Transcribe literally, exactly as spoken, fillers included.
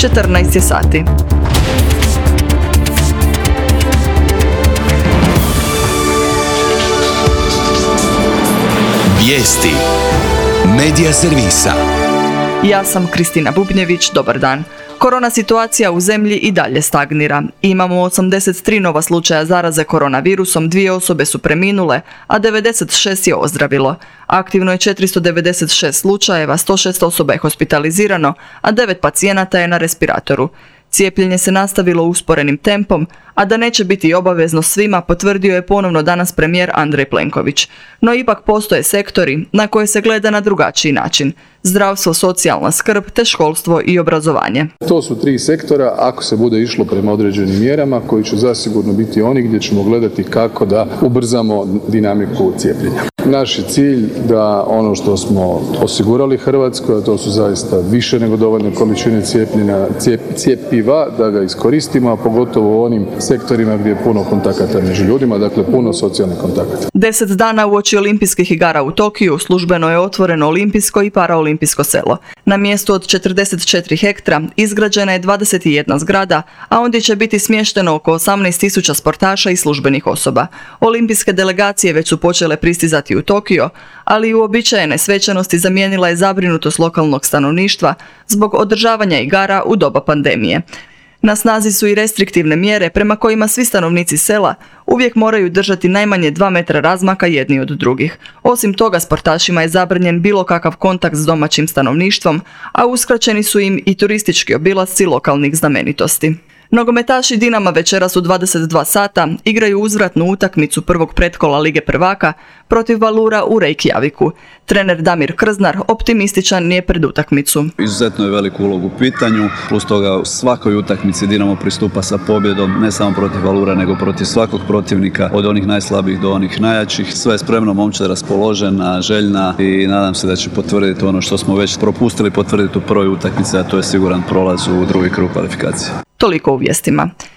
četrnaest je sati. Vijesti Medija servisa. Ja sam Kristina Bubnjević, dobar dan. Korona situacija u zemlji i dalje stagnira. Imamo osamdeset tri nova slučaja zaraze koronavirusom, dvije osobe su preminule, a devedeset šest je ozdravilo. Aktivno je četiristo devedeset šest slučajeva, sto šest osoba je hospitalizirano, a devet pacijenata je na respiratoru. Cijepljenje se nastavilo usporenim tempom, a da neće biti obavezno svima potvrdio je ponovno danas premijer Andrej Plenković. No ipak postoje sektori na koje se gleda na drugačiji način. Zdravstvo, socijalna skrb te školstvo i obrazovanje. To su tri sektora ako se bude išlo prema određenim mjerama koji će zasigurno biti oni gdje ćemo gledati kako da ubrzamo dinamiku cijepljenja. Naš je cilj da ono što smo osigurali Hrvatskoj, a to su zaista više nego dovoljne količine cijepljenja, cijep, cijepiva, da ga iskoristimo, a pogotovo u onim sektorima gdje je puno kontakata među ljudima, dakle puno socijalnih kontakata. Deset dana uoči olimpijskih igara u Tokiju službeno je otvoreno olimpijsko i paraolimpijsko selo. Na mjestu od četrdeset četiri hektara izgrađena je dvadeset jedna zgrada, a ondje će biti smješteno oko osamnaest tisuća sportaša i službenih osoba. Olimpijske delegacije već su počele pristizati u Tokio, ali i uobičajene svečanosti zamijenila je zabrinutost lokalnog stanovništva zbog održavanja igara u doba pandemije. Na snazi su i restriktivne mjere prema kojima svi stanovnici sela uvijek moraju držati najmanje dva metra razmaka jedni od drugih. Osim toga, sportašima je zabranjen bilo kakav kontakt s domaćim stanovništvom, a uskraćeni su im i turistički obilasci lokalnih znamenitosti. Nogometaši Dinama večeras u dvadeset dva sata igraju uzvratnu utakmicu prvog pretkola Lige prvaka protiv Valura u Reykjaviku. Trener Damir Krznar optimističan je pred utakmicu. Izuzetno je veliku ulogu u pitanju, plus toga u svakoj utakmici Dinamo pristupa sa pobjedom, ne samo protiv Valura, nego protiv svakog protivnika, od onih najslabijih do onih najjačih. Sve je spremno, momčad raspoložena, željna i nadam se da će potvrditi ono što smo već propustili potvrditi u prvoj utakmici, a to je siguran prolaz u drugi krug kvalifikacije. Toliko u vijestima.